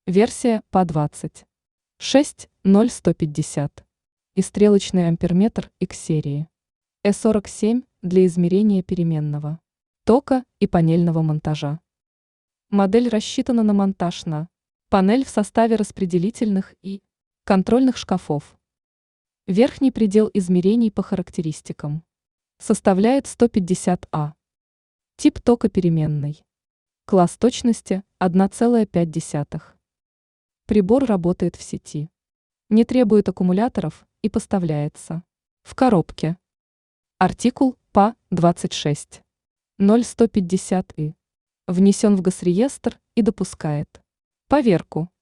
Версия PA20. 60150. И стрелочный амперметр X-серии. E47 для измерения переменного тока и панельного монтажа. Модель рассчитана на монтаж на панель в составе распределительных и контрольных шкафов. Верхний предел измерений по характеристикам составляет 150 А. Тип тока переменный. Класс точности 1,5. Прибор работает в сети. Не требует аккумуляторов и поставляется в коробке. Артикул PA26. 0150И. Внесен в Госреестр и допускает поверку